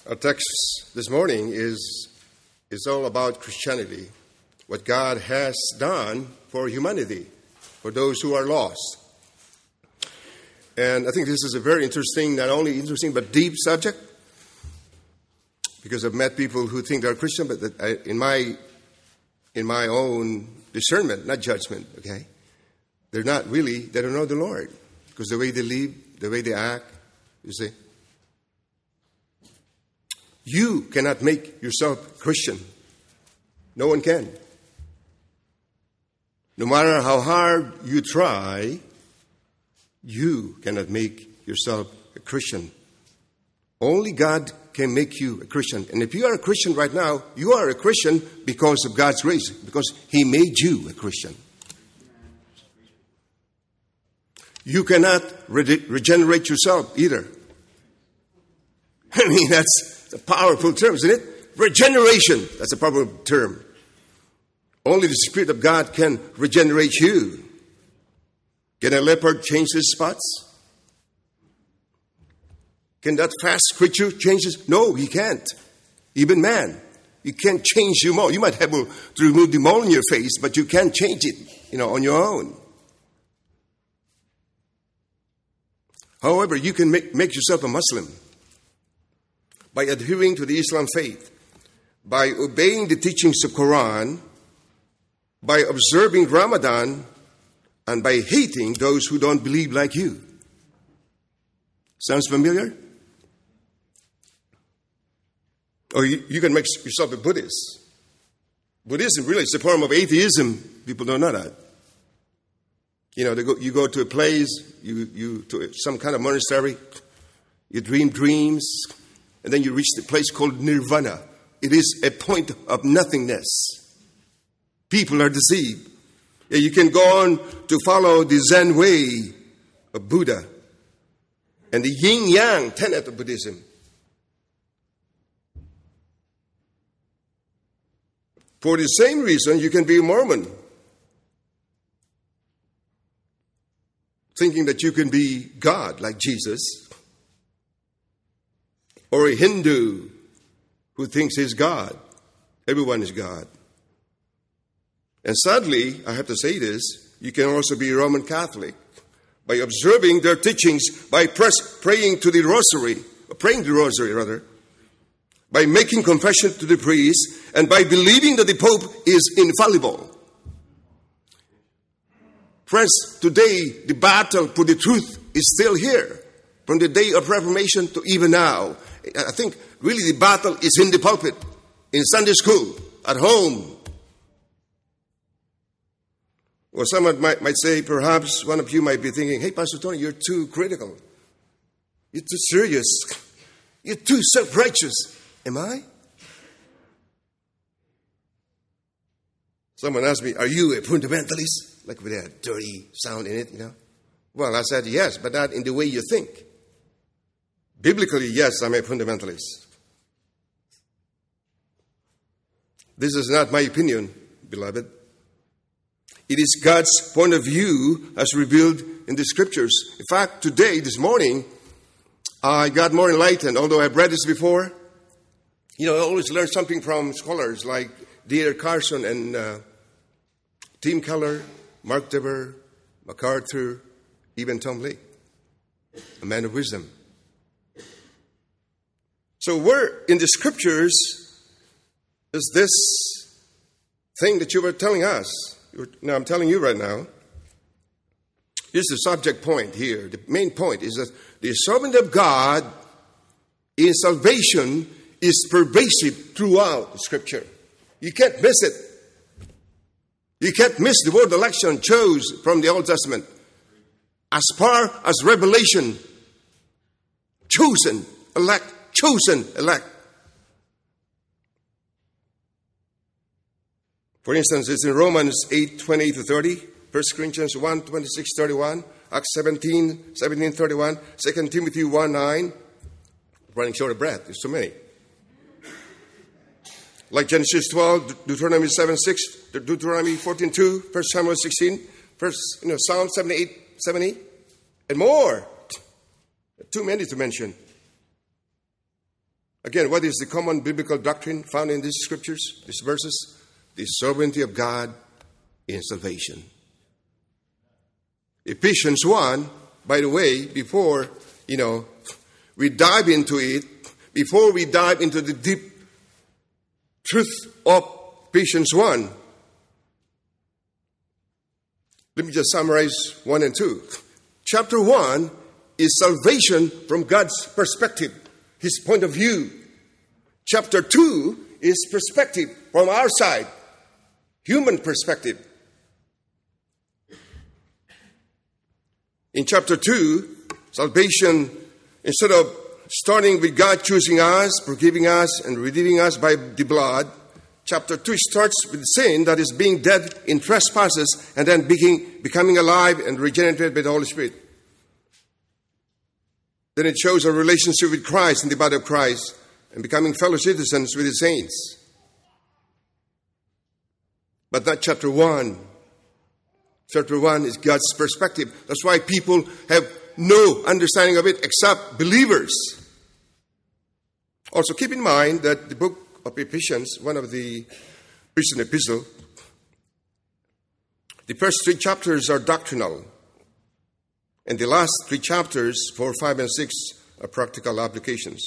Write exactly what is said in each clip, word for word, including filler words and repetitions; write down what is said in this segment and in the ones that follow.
Our text this morning is, is all about Christianity, what God has done for humanity, for those who are lost. And I think this is a very interesting, not only interesting, but deep subject, because I've met people who think they're Christian, but that I, in my in my own discernment, not judgment, okay, they're not really, they don't know the Lord, because the way they live, the way they act, you see. You cannot make yourself Christian. No one can. No matter how hard you try, you cannot make yourself a Christian. Only God can make you a Christian. And if you are a Christian right now, you are a Christian because of God's grace, because He made you a Christian. You cannot re- regenerate yourself either. I mean, that's a powerful term, isn't it? Regeneration, that's a powerful term. Only the Spirit of God can regenerate you. Can a leopard change his spots? Can that fast creature change his? No, he can't. Even man. You can't change your mole. You might have to remove the mole in your face, but you can't change it, you know, on your own. However, you can make, make yourself a Muslim by adhering to the Islam faith, by obeying the teachings of Quran, by observing Ramadan, and by hating those who don't believe like you. Sounds familiar? Or you, you can make yourself a Buddhist. Buddhism really is a form of atheism. People don't know that. You know, they go, you go to a place, you, you to some kind of monastery, you dream dreams, and then you reach the place called nirvana. It is a point of nothingness. People are deceived. You can go on to follow the Zen way of Buddha and the yin-yang tenet of Buddhism. For the same reason, you can be a Mormon, thinking that you can be God like Jesus, or a Hindu who thinks he's God. Everyone is God. And sadly, I have to say this, you can also be a Roman Catholic by observing their teachings, by press, praying to the rosary, praying the rosary rather, by making confession to the priest, and by believing that the Pope is infallible. Friends, today the battle for the truth is still here, from the day of Reformation to even now. I think really the battle is in the pulpit, in Sunday school, at home. Or someone might, might say, perhaps one of you might be thinking, hey, Pastor Tony, you're too critical. You're too serious. You're too self-righteous. Am I? Someone asked me, are you a fundamentalist? Like with a dirty sound in it, you know. Well, I said, yes, but not in the way you think. Biblically, yes, I'm a fundamentalist. This is not my opinion, beloved. It is God's point of view as revealed in the Scriptures. In fact, today, this morning, I got more enlightened, although I've read this before. You know, I always learn something from scholars like D A Carson and uh, Tim Keller, Mark Dever, MacArthur, even Tom Lee, a man of wisdom. So where in the Scriptures is this thing that you were telling us? Now, I'm telling you right now, this is the subject point here. The main point is that the sovereignty of God in salvation is pervasive throughout the Scripture. You can't miss it. You can't miss the word election chose from the Old Testament. As far as Revelation, chosen, elect, chosen, elect. For instance, it's in Romans eight, twenty to thirty, First Corinthians one, twenty-six, thirty-one, Acts seventeen, seventeen, thirty-one, Second Timothy one, nine. Running short of breath, there's too many. Like Genesis twelve, Deuteronomy seven, six, Deuteronomy fourteen, two, First Samuel sixteen, First, you know, Psalm seventy-eight, seventy, and more. Too many to mention. Again, what is the common biblical doctrine found in these scriptures, these verses? The sovereignty of God in salvation. Ephesians one, by the way, before, you know, we dive into it, before we dive into the deep truth of Ephesians one, let me just summarize one and two. Chapter one is salvation from God's perspective, His point of view. Chapter two is perspective from our side, human perspective. In chapter two, salvation, instead of starting with God choosing us, forgiving us, and redeeming us by the blood, chapter two starts with sin, that is being dead in trespasses, and then being, becoming alive and regenerated by the Holy Spirit. Then it shows a relationship with Christ in the body of Christ and becoming fellow citizens with the saints. But not chapter one. Chapter one is God's perspective. That's why people have no understanding of it except believers. Also keep in mind that the book of Ephesians, one of the Christian epistles, the first three chapters are doctrinal. And the last three chapters, four, five, and six, are practical applications.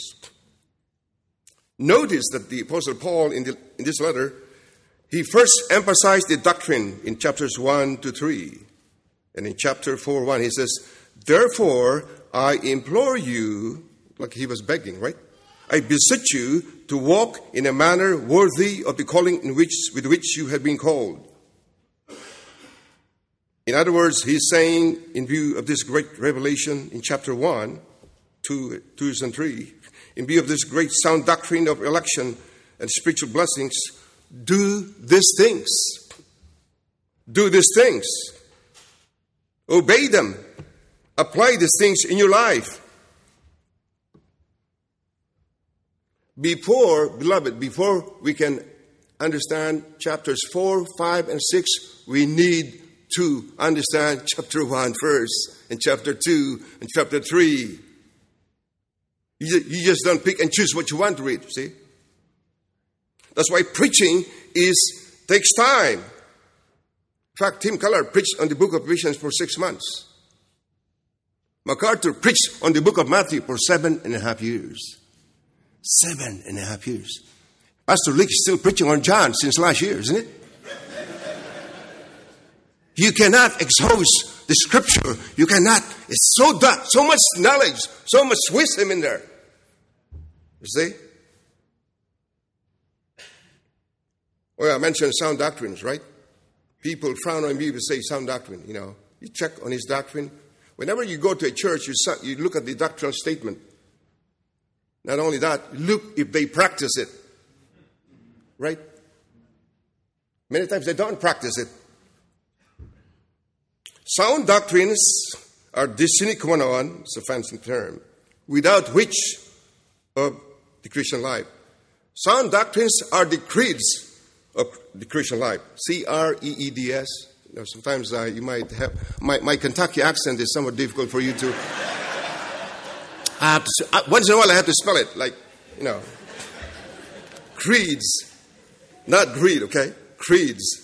Notice that the Apostle Paul, in, the, in this letter, he first emphasized the doctrine in chapters one to three. And in chapter four, one, he says, "Therefore, I implore you," like he was begging, right? "I beseech you to walk in a manner worthy of the calling in which, with which you have been called." In other words, he's saying, in view of this great revelation in chapter one, two, two and three, in view of this great sound doctrine of election and spiritual blessings, do these things. Do these things. Obey them. Apply these things in your life. Before, beloved, before we can understand chapters four, five, and six, we need to understand chapter one first, and chapter two, and chapter three. You, you just don't pick and choose what you want to read, see? That's why preaching is takes time. In fact, Tim Keller preached on the book of Ephesians for six months. MacArthur preached on the book of Matthew for seven and a half years. Seven and a half years. Pastor Lick is still preaching on John since last year, isn't it? You cannot exhaust the scripture. You cannot. It's so dark, so much knowledge, so much wisdom in there. You see? Well, I mentioned sound doctrines, right? People frown on me if you say sound doctrine, you know. You check on his doctrine. Whenever you go to a church, you, you look at the doctrinal statement. Not only that, look if they practice it. Right? Many times they don't practice it. Sound doctrines are the sine qua non, it's a fancy term, without which of the Christian life. Sound doctrines are the creeds of the Christian life. C R E E D S. You know, sometimes uh, you might have, my, my Kentucky accent is somewhat difficult for you to, I have to, uh, once in a while I have to spell it, like, you know, creeds, not greed, okay? Creeds.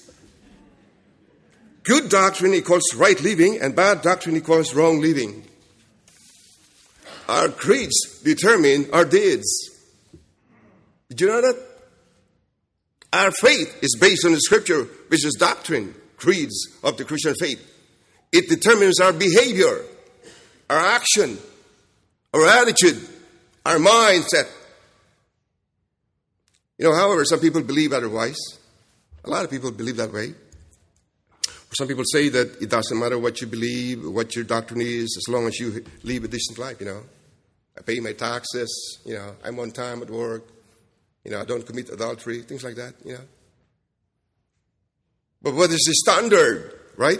Good doctrine equals right living, and bad doctrine equals wrong living. Our creeds determine our deeds. Did you know that? Our faith is based on the scripture, which is doctrine, creeds of the Christian faith. It determines our behavior, our action, our attitude, our mindset. You know, however, some people believe otherwise. A lot of people believe that way. Some people say that it doesn't matter what you believe, what your doctrine is, as long as you live a decent life, you know. I pay my taxes, you know, I'm on time at work, you know, I don't commit adultery, things like that, you know. But what is the standard, right?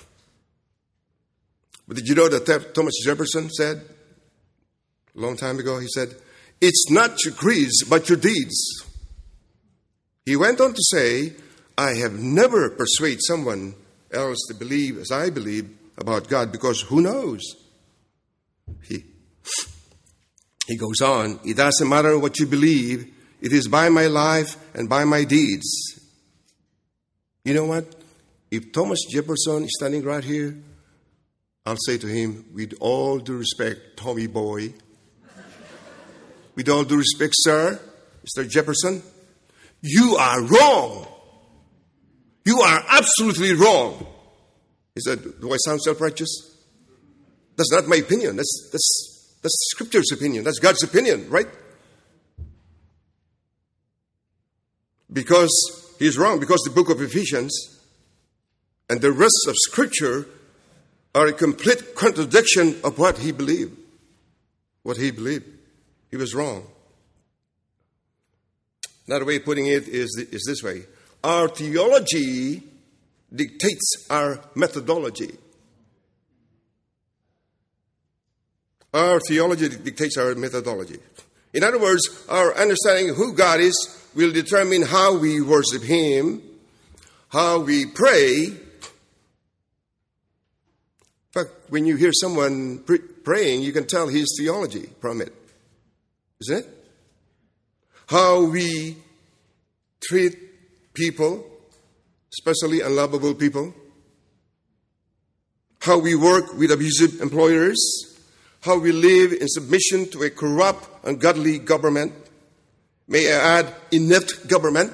But did you know that Thomas Jefferson said, a long time ago, he said, "It's not your creeds, but your deeds." He went on to say, "I have never persuaded someone else to believe as I believe about God, because who knows? He, He goes on, it doesn't matter what you believe, it is by my life and by my deeds. You know what? If Thomas Jefferson is standing right here, I'll say to him, with all due respect, Tommy boy, with all due respect, sir, Mister Jefferson, you are wrong. You are absolutely wrong. He said, do I sound self-righteous? That's not my opinion. That's, that's, that's Scripture's opinion. That's God's opinion, right? Because he's wrong. Because the book of Ephesians and the rest of Scripture are a complete contradiction of what he believed. What he believed. He was wrong. Another way of putting it is, is this way. Our theology dictates our methodology. Our theology dictates our methodology. In other words, our understanding of who God is will determine how we worship Him, how we pray. In fact, when you hear someone pre- praying, you can tell his theology from it. Isn't it? How we treat people, especially unlovable people. How we work with abusive employers. How we live in submission to a corrupt, ungodly government. May I add, inept government.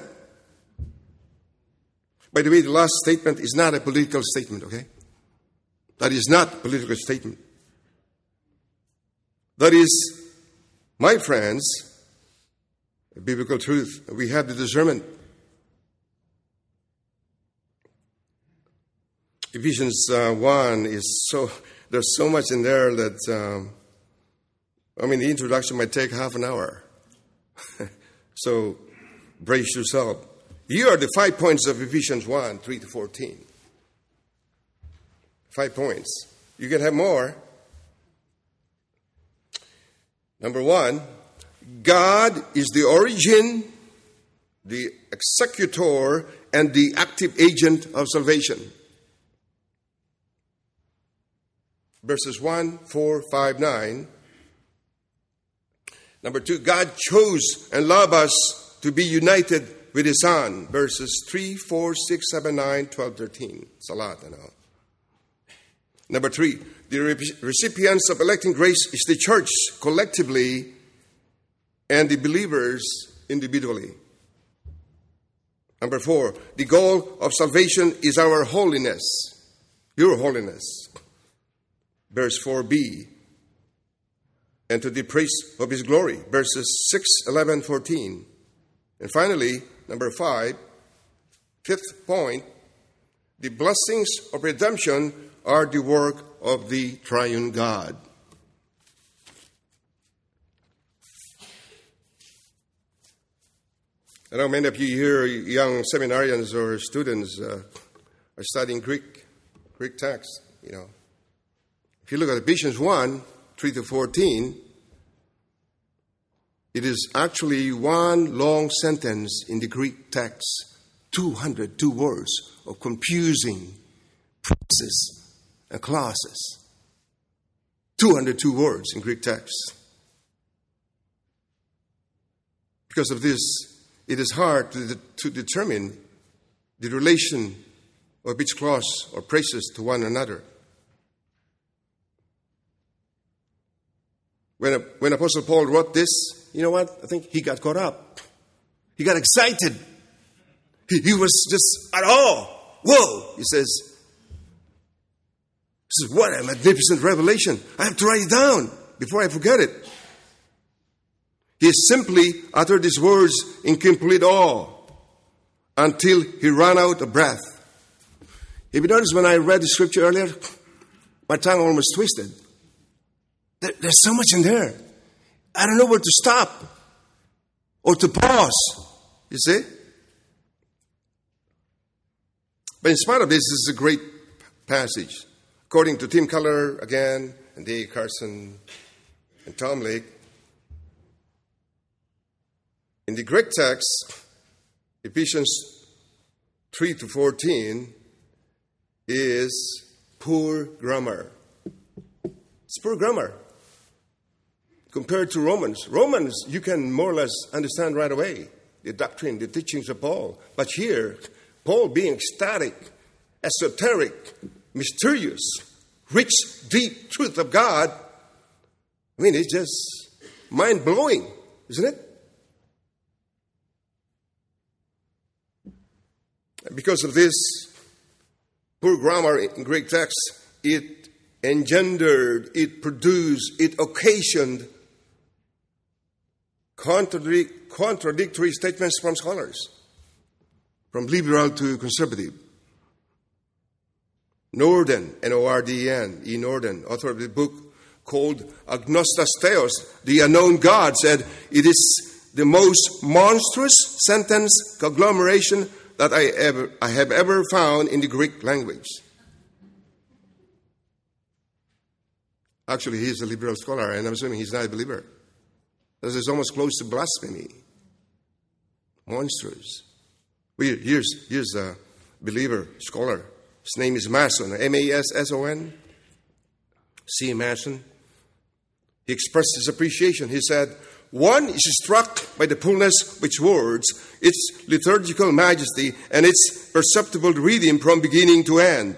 By the way, the last statement is not a political statement, okay? That is not a political statement. That is, my friends, a biblical truth. We have the discernment. Ephesians uh, one is so, there's so much in there that, um, I mean, the introduction might take half an hour. So, brace yourself. Here are the five points of Ephesians one, three to fourteen. Five points. You can have more. Number one, God is the origin, the executor, and the active agent of salvation. Verses one, four, five, nine. Number two, God chose and loved us to be united with His Son. Verses three, four, six, seven, nine, twelve, thirteen. It's a lot, I know. Number three, the recipients of electing grace is the church collectively and the believers individually. Number four, the goal of salvation is our holiness, your holiness. Verse four b, and to the praise of His glory. Verses six, eleven, fourteen. And finally, number five, fifth point, the blessings of redemption are the work of the triune God. I know many of you here, young seminarians or students, uh, are studying Greek, Greek text, you know. If you look at Ephesians one, three to fourteen, it is actually one long sentence in the Greek text, two hundred two words of confusing phrases and clauses. two hundred two words in Greek text. Because of this, it is hard to, de- to determine the relation of each clause or phrases to one another. When, when Apostle Paul wrote this, you know what? I think he got caught up. He got excited. He, he was just at awe. Whoa! He says, This is what a magnificent revelation. I have to write it down before I forget it. He simply uttered these words in complete awe until he ran out of breath. If you notice, when I read the scripture earlier, my tongue almost twisted. There, there's so much in there. I don't know where to stop or to pause. You see? But in spite of this, this is a great passage. According to Tim Keller again, and Dave Carson, and Tom Lake, in the Greek text, Ephesians three to fourteen is poor grammar. It's poor grammar. compared to Romans. Romans, you can more or less understand right away the doctrine, the teachings of Paul. But here, Paul being ecstatic, esoteric, mysterious, rich, deep truth of God, I mean, it's just mind-blowing, isn't it? Because of this poor grammar in Greek text, it engendered, it produced, it occasioned contradic- contradictory statements from scholars, from liberal to conservative. Norden, N O R D E N, E. Norden, author of the book called Agnostas Theos, the unknown God, said, it is the most monstrous sentence conglomeration that I ever I have ever found in the Greek language. Actually, he's a liberal scholar, and I'm assuming he's not a believer. This is almost close to blasphemy. Monstrous. Well, here's, here's a believer scholar. His name is Mason, M A S S O N. C. Mason. He expressed his appreciation. He said, one is struck by the fullness of its words, its liturgical majesty, and its perceptible rhythm from beginning to end.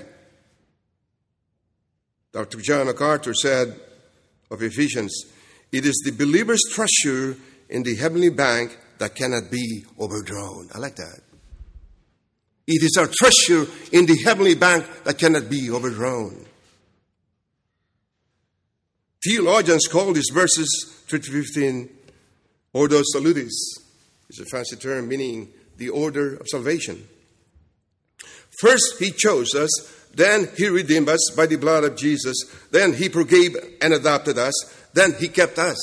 Doctor John MacArthur said of Ephesians, it is the believer's treasure in the heavenly bank that cannot be overdrawn. I like that. It is our treasure in the heavenly bank that cannot be overdrawn. Theologians call these verses three to fifteen Ordo Salutis. It's a fancy term meaning the order of salvation. First, he chose us. Then he redeemed us by the blood of Jesus. Then he forgave and adopted us. Then he kept us.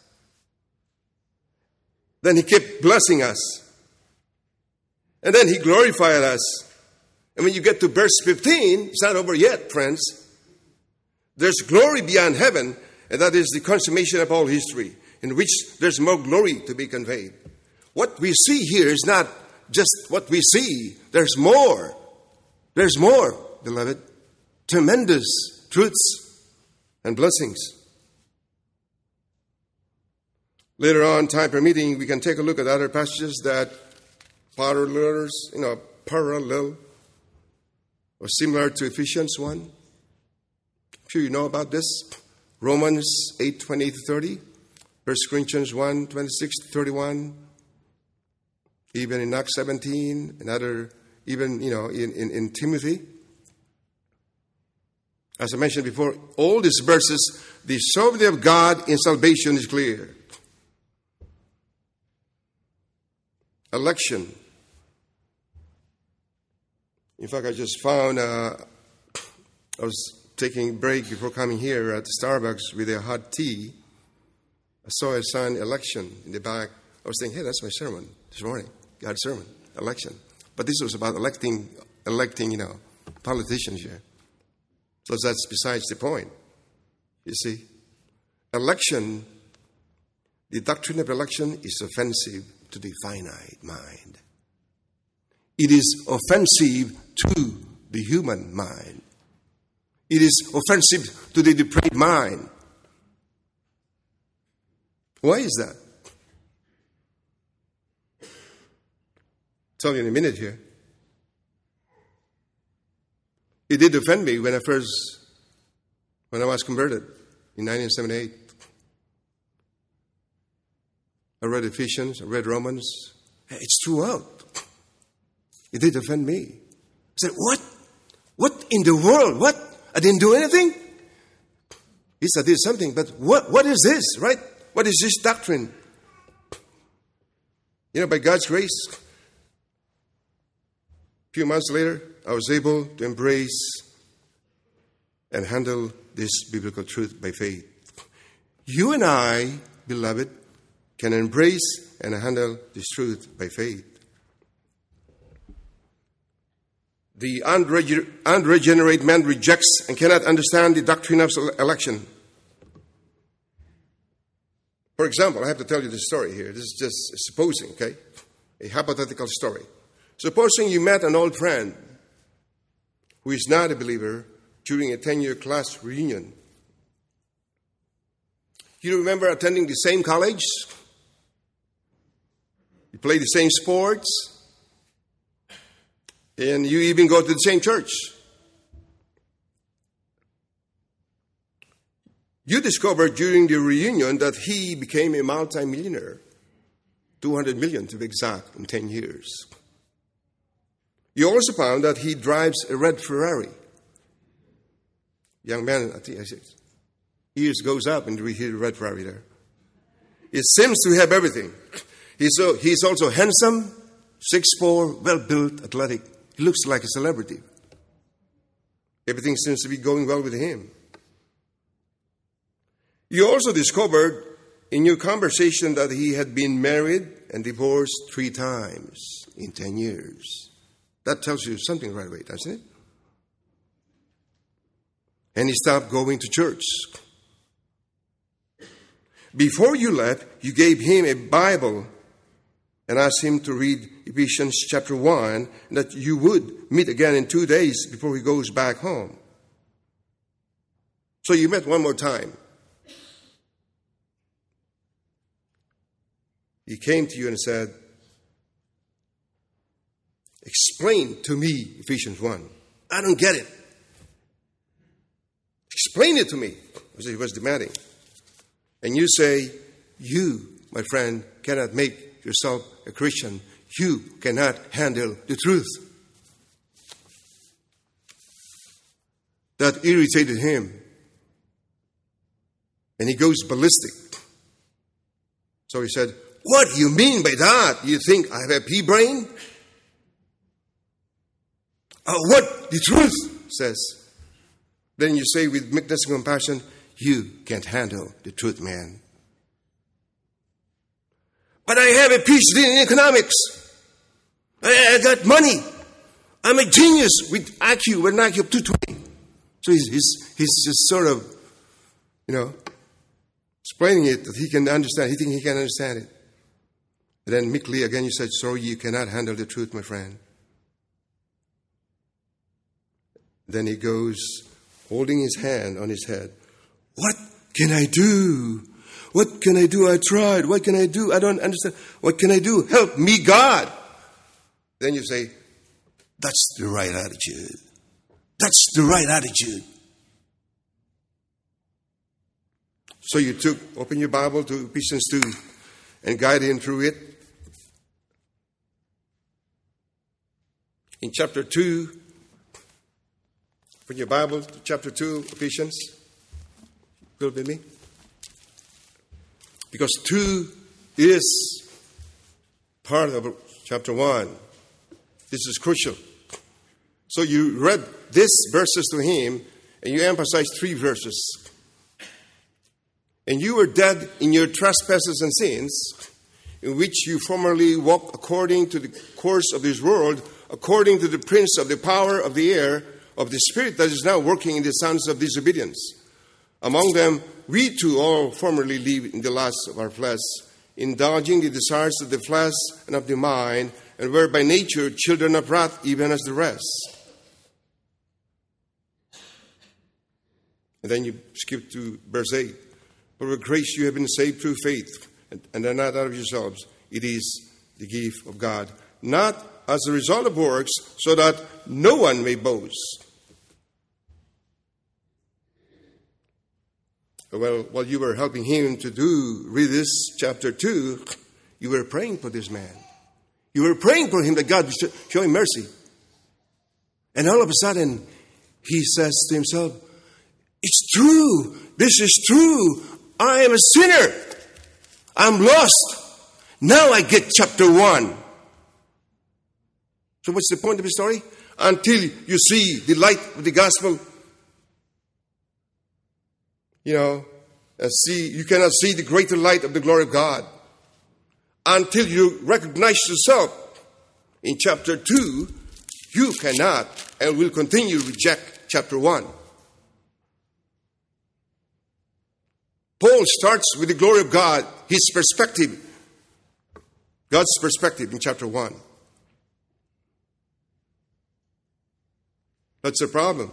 Then he kept blessing us. And then he glorified us. And when you get to verse fifteen, it's not over yet, friends. There's glory beyond heaven, and that is the consummation of all history, in which there's more glory to be conveyed. What we see here is not just what we see. There's more. There's more, beloved. Tremendous truths and blessings. Later on, time permitting, we can take a look at other passages that parallels, you know, parallel or similar to Ephesians one. I'm sure you know about this. Romans eight, twenty to thirty. First Corinthians one, twenty-six to thirty-one. Even in Acts seventeen, another, even, you know, in, in, in Timothy. As I mentioned before, all these verses, the sovereignty of God in salvation is clear. Election. In fact, I just found, uh, I was taking a break before coming here at Starbucks with a hot tea. I saw a sign, election, in the back. I was thinking, hey, that's my sermon this morning. God's sermon, election. But this was about electing, electing, you know, politicians here. So that's besides the point. You see, election, the doctrine of election is offensive to the finite mind. It is offensive to the human mind. It is offensive to the depraved mind. Why is that? I'll tell you in a minute here. It did offend me when I first, when I was converted in nineteen seventy-eight. I read Ephesians, I read Romans. It's throughout. It did offend me. I said, what? What in the world? What? I didn't do anything? Yes, I did something, but what? What is this, right? What is this doctrine? You know, by God's grace, a few months later, I was able to embrace and handle this biblical truth by faith. You and I, beloved, can embrace and handle this truth by faith. The unreg- unregenerate man rejects and cannot understand the doctrine of election. For example, I have to tell you this story here. This is just supposing, okay? A hypothetical story. Supposing you met an old friend who is not a believer during a ten-year class reunion. You remember attending the same college? You play the same sports? And you even go to the same church. You discovered during the reunion that he became a multimillionaire, two hundred million to be exact, in ten years. You also found that he drives a red Ferrari. Young man, I think I said, ears goes up and we hear the red Ferrari there. He seems to have everything. He's, so, he's also handsome, six foot four, well-built, athletic. He looks like a celebrity. Everything seems to be going well with him. You also discovered in your conversation that he had been married and divorced three times in ten years. That tells you something right away, doesn't it? And he stopped going to church. Before you left, you gave him a Bible and asked him to read Ephesians chapter one, and that you would meet again in two days before he goes back home. So you met one more time. He came to you and said, explain to me Ephesians one. I don't get it. Explain it to me. He was demanding. And you say, you, my friend, cannot make yourself a Christian. You cannot handle the truth. That irritated him. And he goes ballistic. So he said, what do you mean by that? You think I have a pea brain? Uh, what the truth says. Then you say with meekness and compassion, you can't handle the truth, man. But I have a P H D in economics. I, I got money. I'm a genius with I Q, with an I Q of two twenty. So he's, he's, he's just sort of, you know, explaining it that he can understand. He thinks he can understand it. But then meekly again you said, sorry, you cannot handle the truth, my friend. Then he goes, holding his hand on his head. What can I do? What can I do? I tried. What can I do? I don't understand. What can I do? Help me, God. Then you say, that's the right attitude. That's the right attitude. So you took, open your Bible to Ephesians two and guide him through it. In chapter two, open your Bible to chapter two, Ephesians. Go with me. Because two is part of chapter one. This is crucial. So you read these verses to him, and you emphasized three verses. And you were dead in your trespasses and sins, in which you formerly walked according to the course of this world, according to the prince of the power of the air, of the spirit that is now working in the sons of disobedience. Among them, we too all formerly lived in the lusts of our flesh, indulging the desires of the flesh and of the mind, and were by nature children of wrath, even as the rest. And then you skip to verse eight. For with grace you have been saved through faith, and, and are not out of yourselves. It is the gift of God, not as a result of works, so that no one may boast. Well, while you were helping him to do, read this chapter two, you were praying for this man. You were praying for him that God would show him mercy. And all of a sudden, he says to himself, it's true. This is true. I am a sinner. I'm lost. Now I get chapter one. So what's the point of the story? Until you see the light of the gospel, you know, and see, you cannot see the greater light of the glory of God. Until you recognize yourself in chapter two, you cannot and will continue to reject chapter one. Paul starts with the glory of God, his perspective, God's perspective in chapter one. That's the problem.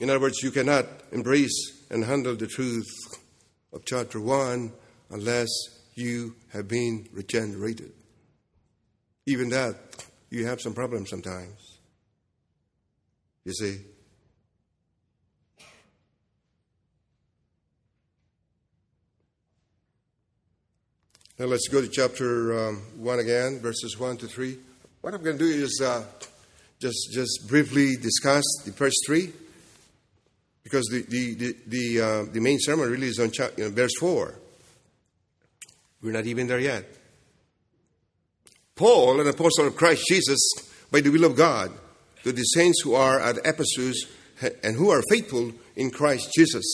In other words, you cannot embrace and handle the truth of chapter one unless you have been regenerated. Even that, you have some problems sometimes. You see? Now let's go to chapter um, one again, verses one to three. What I'm going to do is uh, just just briefly discuss the first three, because the the the the, uh, the main sermon really is on cha- you know, verse four. We're not even there yet. Paul, an apostle of Christ Jesus, by the will of God, to the saints who are at Ephesus and who are faithful in Christ Jesus.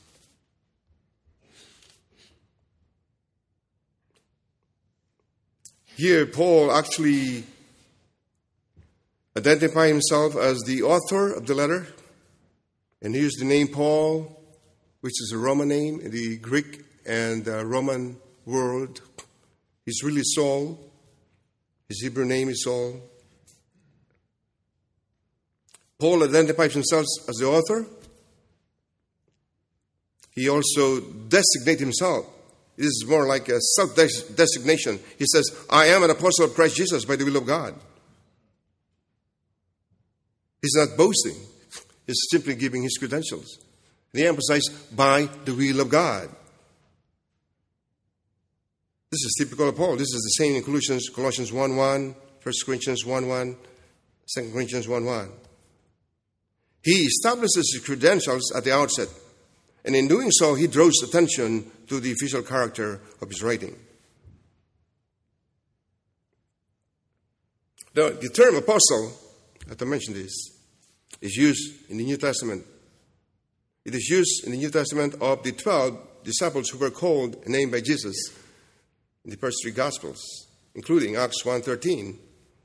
Here, Paul actually identified himself as the author of the letter, and he used the name Paul, which is a Roman name in the Greek and uh, Roman world. He's really Saul. His Hebrew name is Saul. Paul identifies himself as the author. He also designates himself. This is more like a self-designation. He says, I am an apostle of Christ Jesus by the will of God. He's not boasting. He's simply giving his credentials. And he emphasized, by the will of God. This is typical of Paul. This is the same in Colossians, Colossians one one, First Corinthians one one, Second Corinthians one one. He establishes his credentials at the outset. And in doing so, he draws attention to the official character of his writing. The, the term apostle, I have to mention this, is used in the New Testament. It is used in the New Testament of the twelve disciples who were called and named by Jesus in the first three Gospels, including Acts one thirteen.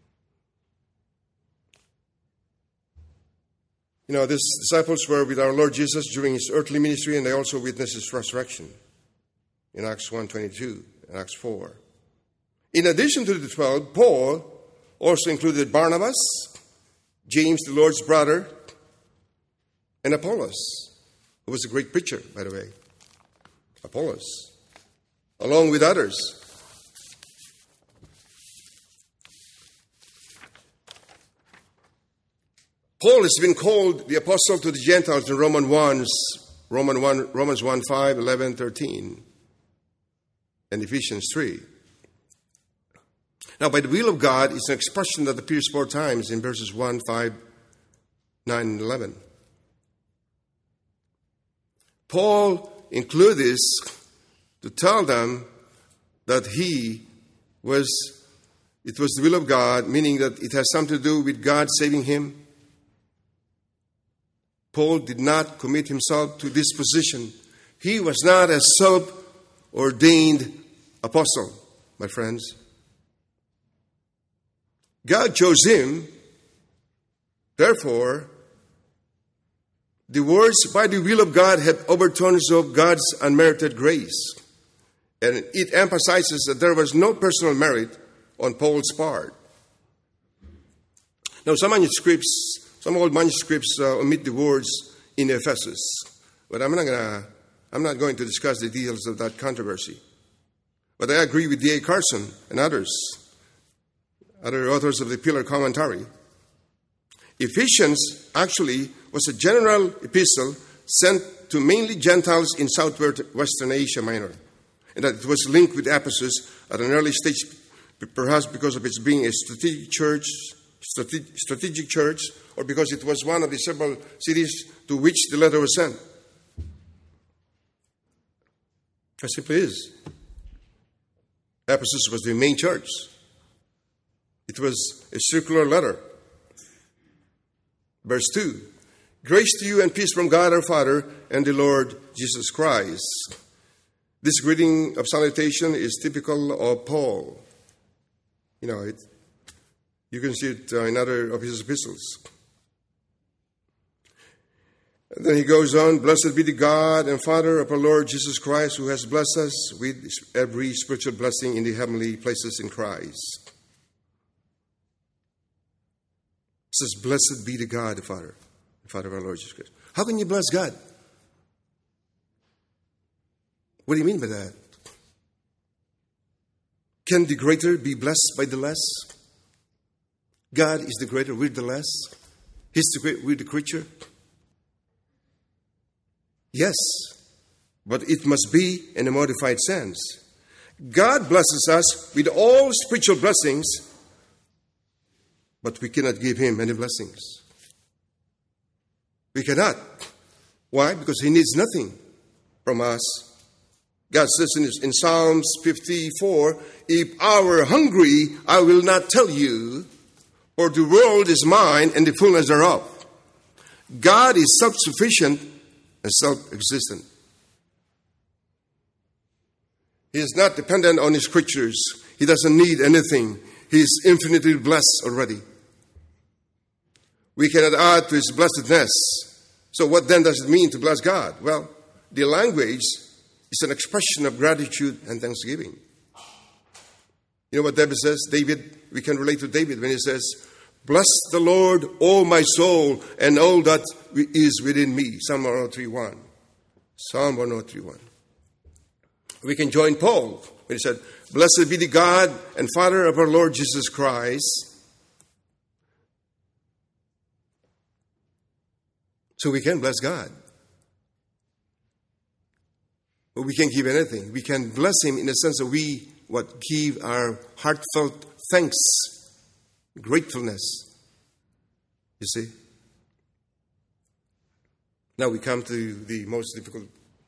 You know, these disciples were with our Lord Jesus during his earthly ministry, and they also witnessed his resurrection in Acts one twenty-two and Acts four. In addition to the twelve, Paul also included Barnabas, James, the Lord's brother, and Apollos, who was a great preacher, by the way. Apollos, along with others. Paul has been called the apostle to the Gentiles in Romans one, Roman one, Romans one, five, eleven, thirteen, and Ephesians three. Now, by the will of God is an expression that appears four times in verses one, five, nine, and eleven. Paul included this to tell them that he was, it was the will of God, meaning that it has something to do with God saving him. Paul did not commit himself to this position. He was not a self-ordained apostle, my friends. God chose him. Therefore, the words, by the will of God, have overtones of God's unmerited grace. And it emphasizes that there was no personal merit on Paul's part. Now, some manuscripts Some old manuscripts uh, omit the words in Ephesus, but I'm not gonna. I'm not going to discuss the details of that controversy. But I agree with D A Carson and others, other authors of the Pillar Commentary. Ephesians actually was a general epistle sent to mainly Gentiles in southwestern Asia Minor, and that it was linked with Ephesus at an early stage, perhaps because of its being a strategic church. strategic church, or because it was one of the several cities to which the letter was sent. It simply is. Ephesus was the main church. It was a circular letter. Verse two, grace to you and peace from God our Father and the Lord Jesus Christ. This greeting of salutation is typical of Paul. You know, it You can see it uh, in other of his epistles. And then he goes on, blessed be the God and Father of our Lord Jesus Christ, who has blessed us with every spiritual blessing in the heavenly places in Christ. It says, blessed be the God, the Father, the Father of our Lord Jesus Christ. How can you bless God? What do you mean by that? Can the greater be blessed by the less? God is the greater, we're the less. He's the great, we're the creature. Yes, but it must be in a modified sense. God blesses us with all spiritual blessings, but we cannot give Him any blessings. We cannot. Why? Because He needs nothing from us. God says in, in Psalms fifty-four, if I were hungry, I will not tell you, for the world is mine and the fullness thereof. God is self-sufficient and self-existent. He is not dependent on His creatures. He doesn't need anything. He is infinitely blessed already. We cannot add to His blessedness. So what then does it mean to bless God? Well, the language is an expression of gratitude and thanksgiving. You know what David says? David, we can relate to David when he says, bless the Lord, O my soul, and all that is within me. Psalm one oh three one. Psalm one oh three one. We can join Paul when he said, blessed be the God and Father of our Lord Jesus Christ. So we can bless God. But we can't give anything. We can bless Him in the sense that we what give our heartfelt thanks, gratefulness. You see? Now we come to the most difficult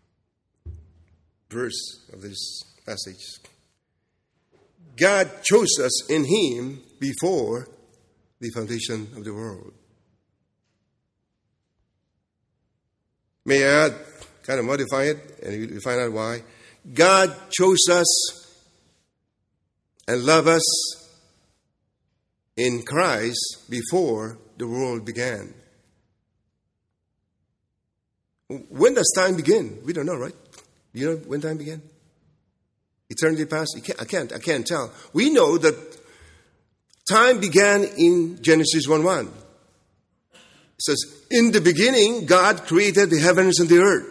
verse of this passage. God chose us in Him before the foundation of the world. May I add, kind of modify it, and you find out why. God chose us and loved us in Christ before the world began. When does time begin? We don't know, right? You know when time began? Eternity past? You can't, I can't. I can't tell. We know that time began in Genesis one one. It says, in the beginning, God created the heavens and the earth.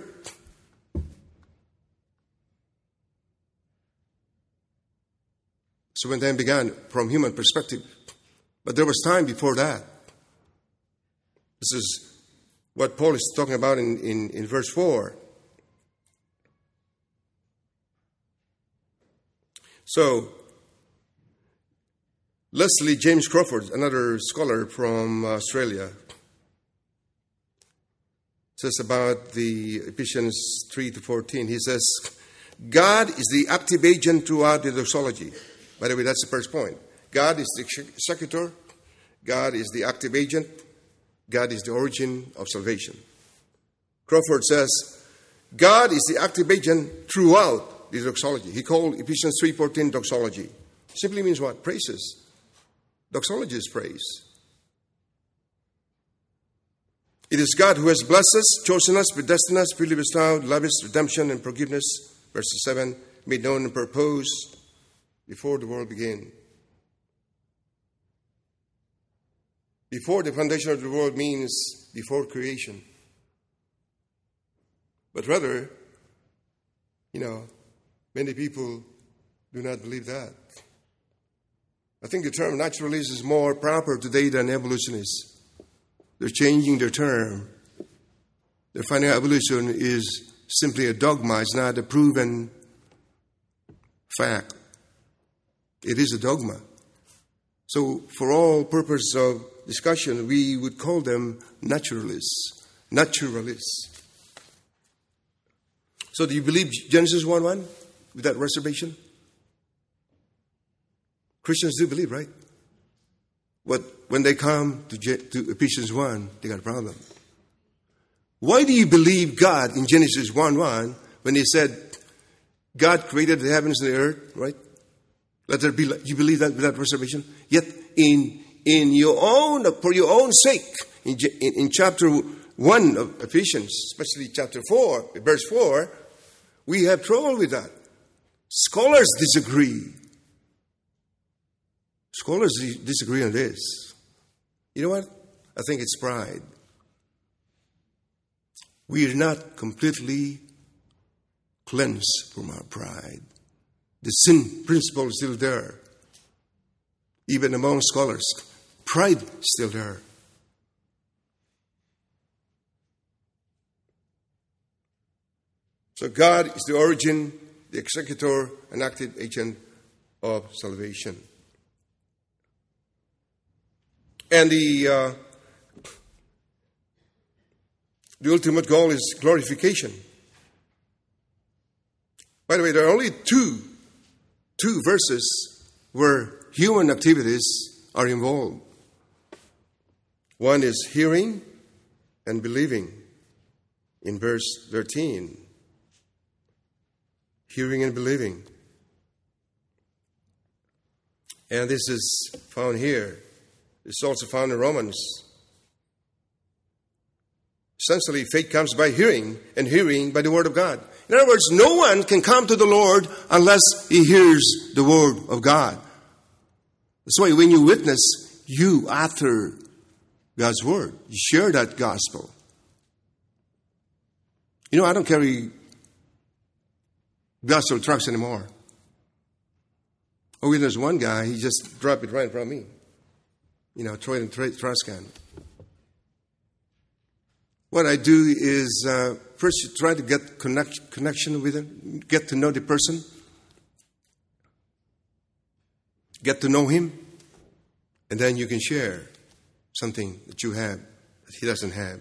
So when time began, from human perspective. But there was time before that. This is what Paul is talking about in, in, in verse four. So, Leslie James Crawford, another scholar from Australia, says about the Ephesians three to fourteen. He says, God is the active agent throughout the doxology. By the way, that's the first point. God is the executor. God is the active agent. God is the origin of salvation. Crawford says, God is the active agent throughout the doxology. He called Ephesians three fourteen doxology. Simply means what? Praises. Doxology is praise. It is God who has blessed us, chosen us, predestined us, freely bestowed, lavish redemption and forgiveness. Verse seven, made known and proposed before the world began. Before the foundation of the world means before creation. But rather, you know, many people do not believe that. I think the term naturalist is more proper today than evolutionist. They're changing their term. They're finding evolution is simply a dogma. It's not a proven fact. It is a dogma. So for all purposes of discussion, we would call them naturalists. Naturalists. So do you believe Genesis one one with that reservation? Christians do believe, right? But when they come to, to Ephesians one, they got a problem. Why do you believe God in Genesis one one when He said, God created the heavens and the earth, right? Let there be, you believe that without reservation? Yet in in your own, for your own sake, in, in, in chapter one of Ephesians, especially chapter four, verse four, we have trouble with that. Scholars disagree. Scholars disagree on this. You know what? I think it's pride. we are not completely cleansed from our pride. The sin principle is still there. Even among scholars, pride is still there. So God is the origin, the executor, and active agent of salvation. And the uh, the ultimate goal is glorification. By the way, there are only two, two verses where human activities are involved. One is hearing and believing in verse thirteen. Hearing and believing. And this is found here. It's also found in Romans. Essentially, faith comes by hearing, and hearing by the Word of God. In other words, no one can come to the Lord unless he hears the Word of God. That's why when you witness, you utter God's Word. You share that gospel. You know, I don't carry gospel trucks anymore. Oh, there's one guy, he just dropped it right in front of me. You know, throw it in the trash can. What I do is, uh, first you try to get connect, connection with him, get to know the person, get to know him, and then you can share something that you have that he doesn't have.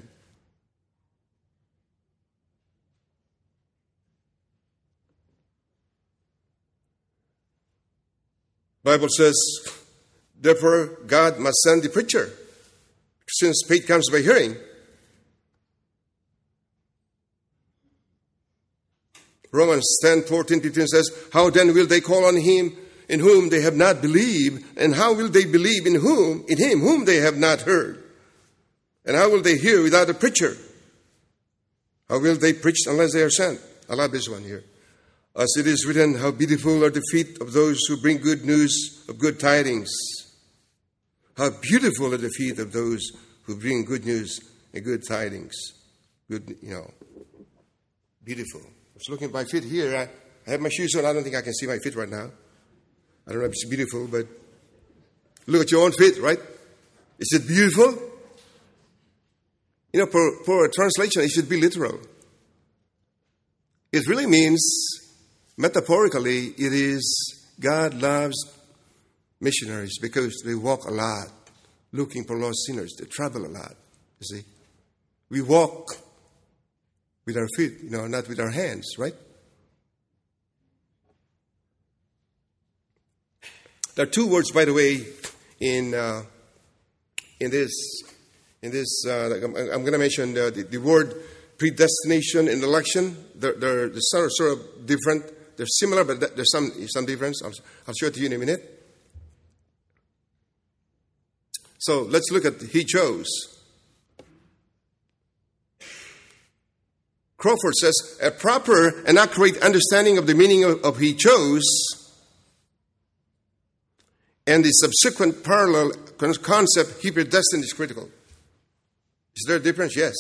Bible says, therefore, God must send the preacher. Since faith comes by hearing. Romans ten, fourteen, fifteen says, how then will they call on him in whom they have not believed? And how will they believe in whom, in him whom they have not heard? And how will they hear without a preacher? How will they preach unless they are sent? I love this one here. As it is written, how beautiful are the feet of those who bring good news of good tidings. How beautiful are the feet of those who bring good news and good tidings. Good, you know, beautiful. I was looking at my feet here. I, I have my shoes on. I don't think I can see my feet right now. I don't know if it's beautiful, but look at your own feet, right? Is it beautiful? You know, for, for a translation, it should be literal. It really means, metaphorically, it is God loves missionaries because they walk a lot, looking for lost sinners. They travel a lot, you see. We walk with our feet, you know, not with our hands, right? There are two words, by the way, in uh, in this in this. Uh, I'm, I'm going to mention the, the, the word predestination and election. They're, they're, they're sort, of, sort of different. They're similar, but there's some some difference. I'll, I'll show it to you in a minute. So let's look at he chose. Crawford says, a proper and accurate understanding of the meaning of, of he chose and the subsequent parallel concept he predestined is critical. Is there a difference? Yes.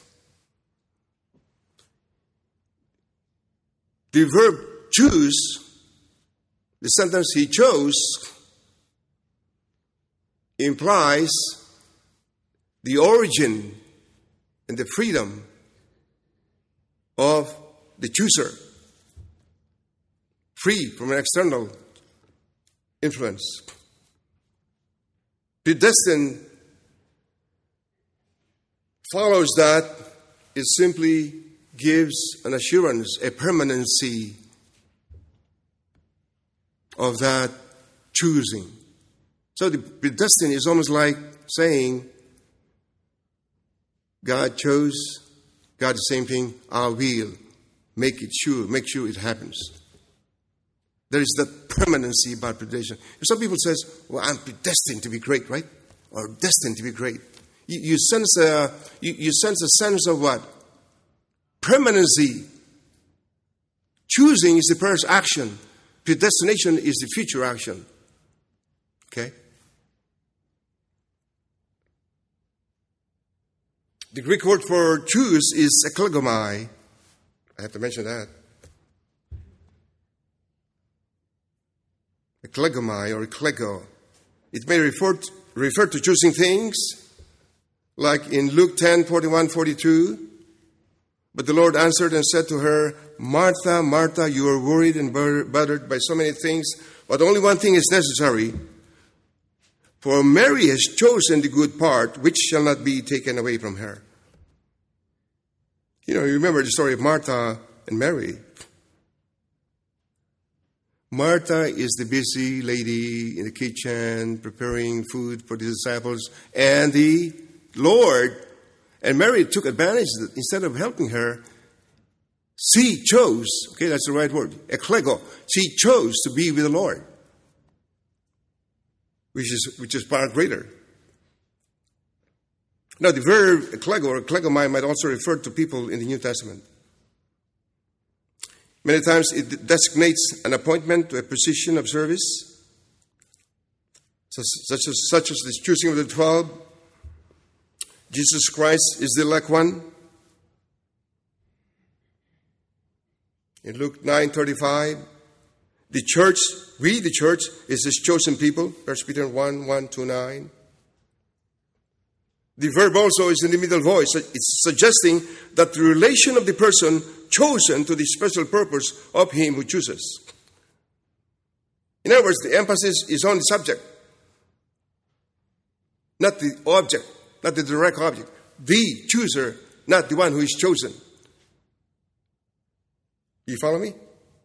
The verb choose, the sentence he chose, implies the origin and the freedom of the chooser, free from an external influence. Predestined follows that it simply gives an assurance, a permanency of that choosing. So the predestined is almost like saying, God chose, God the same thing, I will make it sure, make sure it happens. There is that permanency about predestination. Some people says, well, I'm predestined to be great, right? Or destined to be great. You, you sense a you, you sense a sense of what? Permanency. Choosing is the first action. Predestination is the future action. Okay? The Greek word for choose is eklegomai. I have to mention that. Eklegomai or eklego. It may refer to, refer to choosing things, like in Luke ten, forty-one, forty-two. But the Lord answered and said to her, Martha, Martha, you are worried and bothered by so many things, but only one thing is necessary. For Mary has chosen the good part, which shall not be taken away from her. You know, you remember the story of Martha and Mary. Martha is the busy lady in the kitchen preparing food for the disciples and the Lord. And Mary took advantage that instead of helping her, she chose, okay, that's the right word, eklego. She chose to be with the Lord, which is which is far greater. Now, the verb eklego or eklegomai might also refer to people in the New Testament. Many times it designates an appointment to a position of service, such as, such as the choosing of the twelve. Jesus Christ is the elect one. In Luke nine thirty-five, the church, we the church, is his chosen people. First Peter one, one to nine. The verb also is in the middle voice. It's suggesting that the relation of the person chosen to the special purpose of him who chooses. In other words, the emphasis is on the subject, not the object, not the direct object. The chooser, not the one who is chosen. You follow me?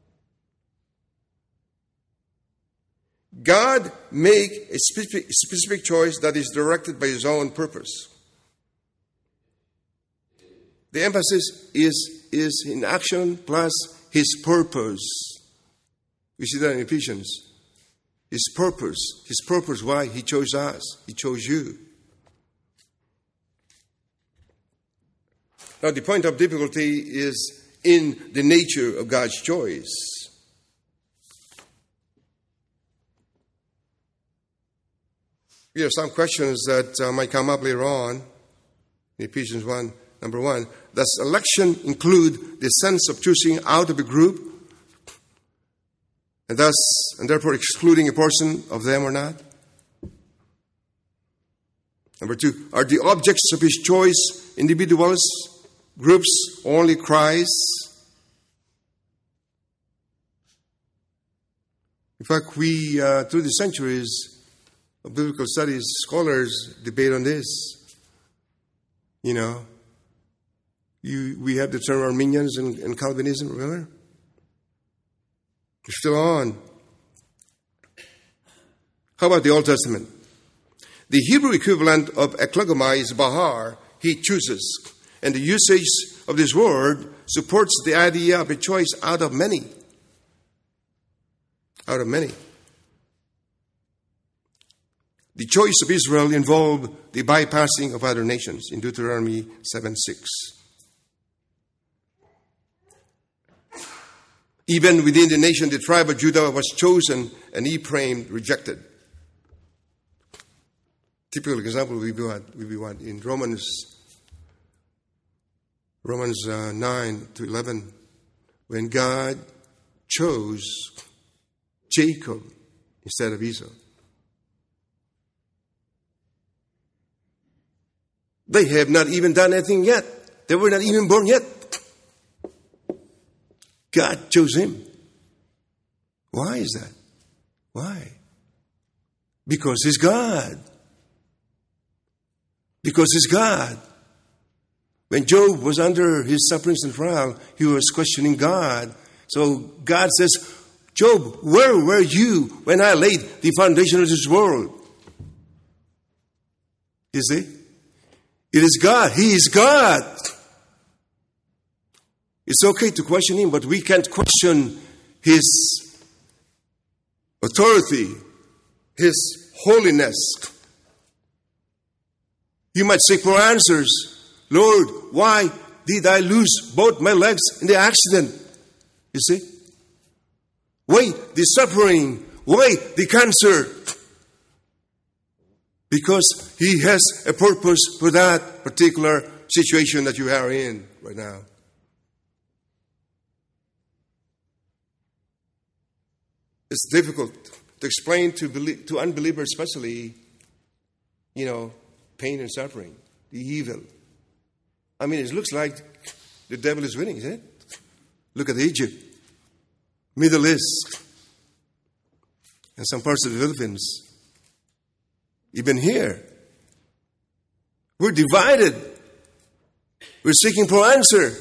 God make a specific, specific choice that is directed by his own purpose. The emphasis is, is in action plus his purpose. We see that in Ephesians. His purpose. His purpose, why? He chose us. He chose you. Now, the point of difficulty is in the nature of God's choice. Here are some questions that uh, might come up later on in Ephesians one. Number one, does election include the sense of choosing out of a group and thus, and therefore excluding a portion of them or not? Number two, are the objects of his choice individuals, groups, only Christ? In fact, we, uh, through the centuries of biblical studies, scholars debate on this. You know, you, we have the term Arminians and, and Calvinism, remember? We're still on. How about the Old Testament? The Hebrew equivalent of eklegomai is bahar, he chooses. And the usage of this word supports the idea of a choice out of many. Out of many. The choice of Israel involved the bypassing of other nations in Deuteronomy seven six. Even within the nation, the tribe of Judah was chosen and Ephraim rejected. Typical example would be what? Would be what? In Romans, Romans uh, nine to eleven, when God chose Jacob instead of Esau. They have not even done anything yet. They were not even born yet. God chose him. Why is that? Why? Because he's God. Because he's God. When Job was under his sufferings and trial, he was questioning God. So God says, Job, where were you when I laid the foundation of this world? You see? It is God. He is God. It's okay to question him, but we can't question his authority, his holiness. You might seek for answers. Lord, why did I lose both my legs in the accident? You see? Why the suffering? Why the cancer? Because he has a purpose for that particular situation that you are in right now. It's difficult to explain to belie- to unbelievers, especially, you know, pain and suffering, the evil. I mean, it looks like the devil is winning, isn't it? Look at Egypt, Middle East, and some parts of the Philippines. Even here, we're divided. We're seeking for answer.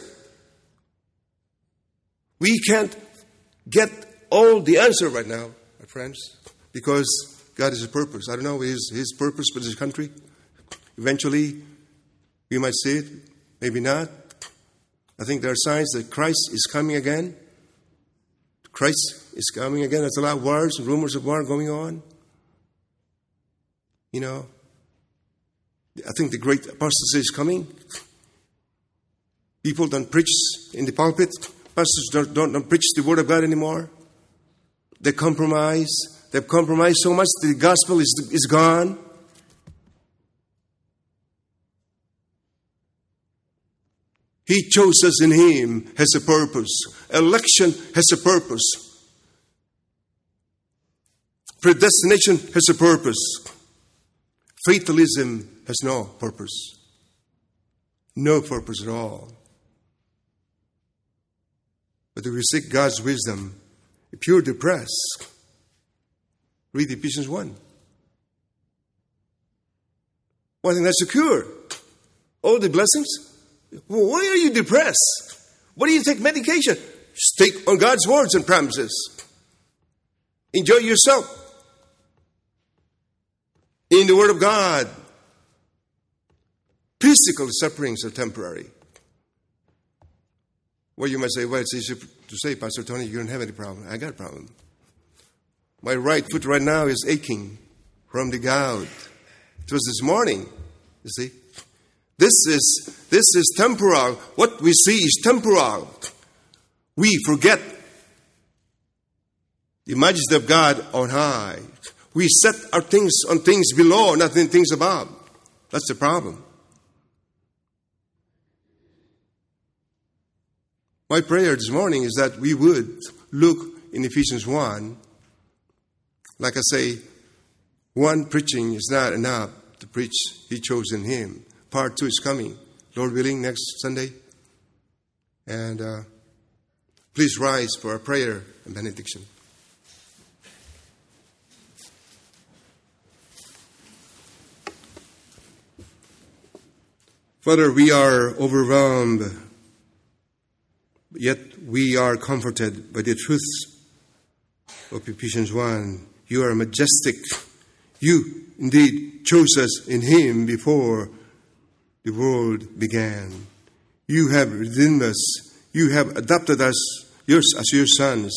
We can't get all the answer right now, my friends, because God has a purpose. I don't know his, his purpose for this country. Eventually, we might see it, maybe not. I think there are signs that Christ is coming again. Christ is coming again. There's a lot of wars and rumors of war going on. You know, I think the great apostasy is coming. People don't preach in the pulpit. Pastors don't, don't, don't preach the word of God anymore. They compromise. They've compromised so much the gospel is, is gone. He chose us in Him has a purpose. Election has a purpose. Predestination has a purpose. Fatalism has no purpose. No purpose at all. But if we seek God's wisdom, if you're depressed, read Ephesians one. Well, I think that's a cure. All the blessings. Why are you depressed? Why do you take medication? Stick on God's words and promises. Enjoy yourself in the Word of God. Physical sufferings are temporary. Well, you might say, well, it's easy to say, Pastor Tony, you don't have any problem. I got a problem. My right foot right now is aching from the gout. It was this morning, you see. This is, this is temporal. What we see is temporal. We forget the majesty of God on high. We set our things on things below, not in things above. That's the problem. My prayer this morning is that we would look in Ephesians one. Like I say, one preaching is not enough to preach He chose in Him. Part two is coming, Lord willing, next Sunday. And uh, please rise for a prayer and benediction. Father, we are overwhelmed, yet we are comforted by the truth of Ephesians one. You are majestic. You indeed chose us in Him before the world began. You have redeemed us. You have adopted us yours as your sons.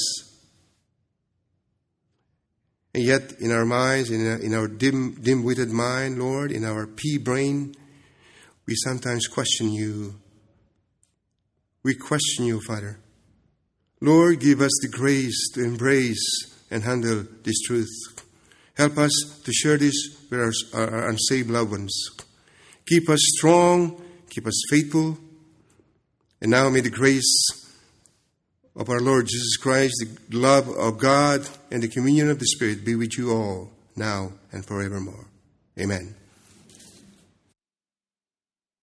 And yet in our minds, in our, in our dim, dim-witted mind, Lord, in our pea brain, we sometimes question you. We question you, Father. Lord, give us the grace to embrace and handle this truth. Help us to share this with our, our unsaved loved ones. Keep us strong, keep us faithful. And now may the grace of our Lord Jesus Christ, the love of God, and the communion of the Spirit be with you all, now and forevermore. Amen.